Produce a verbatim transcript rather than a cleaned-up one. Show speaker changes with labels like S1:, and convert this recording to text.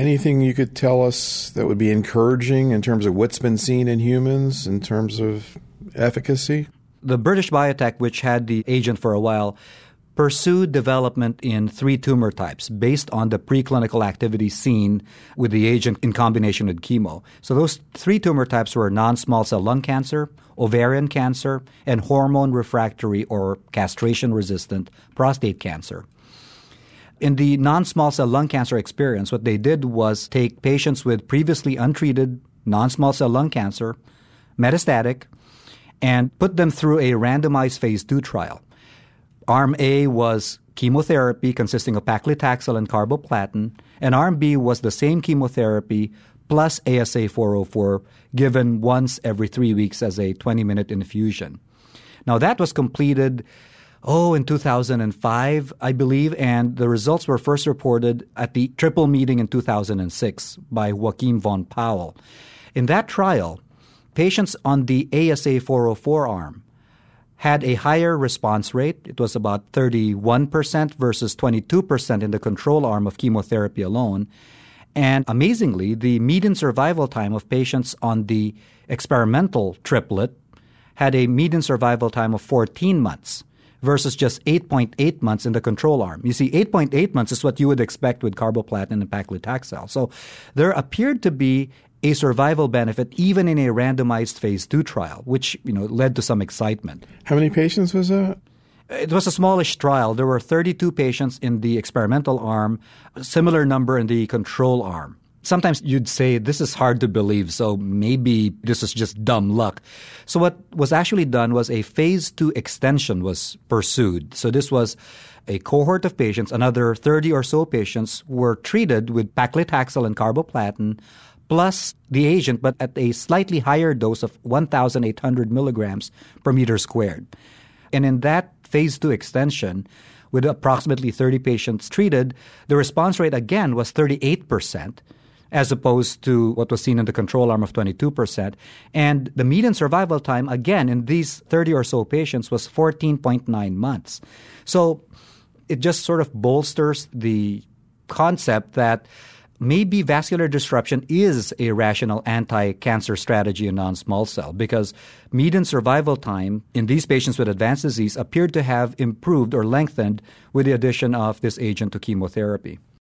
S1: Anything you could tell us that would be encouraging in terms of what's been seen in humans in terms of efficacy?
S2: The British biotech, which had the agent for a while, pursued development in three tumor types based on the preclinical activity seen with the agent in combination with chemo. So those three tumor types were non-small cell lung cancer, ovarian cancer, and hormone refractory or castration-resistant prostate cancer. In the non-small cell lung cancer experience, what they did was take patients with previously untreated non-small cell lung cancer, metastatic, and put them through a randomized phase two trial. Arm A was chemotherapy consisting of paclitaxel and carboplatin, and Arm B was the same chemotherapy plus A S A four oh four given once every three weeks as a twenty-minute infusion. Now, that was completed, oh, in two thousand five, I believe, and the results were first reported at the Triple Meeting in two thousand six by Joachim von Powell. In that trial, patients on the A S A four oh four arm had a higher response rate. It was about thirty-one percent versus twenty-two percent in the control arm of chemotherapy alone. And amazingly, the median survival time of patients on the experimental triplet had a median survival time of fourteen months versus just eight point eight months in the control arm. You see, eight point eight months is what you would expect with carboplatin and paclitaxel. So there appeared to be a survival benefit even in a randomized phase two trial, which, you know, led to some excitement.
S1: How many patients was that?
S2: It was a smallish trial. There were thirty-two patients in the experimental arm, a similar number in the control arm. Sometimes you'd say this is hard to believe, so maybe this is just dumb luck. So what was actually done was a phase two extension was pursued. So this was a cohort of patients, another thirty or so patients were treated with paclitaxel and carboplatin plus the agent, but at a slightly higher dose of one thousand eight hundred milligrams per meter squared. And in that phase two extension, with approximately thirty patients treated, the response rate again was thirty-eight percent, as opposed to what was seen in the control arm of twenty-two percent. And the median survival time, again, in these thirty or so patients was fourteen point nine months. So it just sort of bolsters the concept that maybe vascular disruption is a rational anti-cancer strategy in non-small cell, because median survival time in these patients with advanced disease appeared to have improved or lengthened with the addition of this agent to chemotherapy.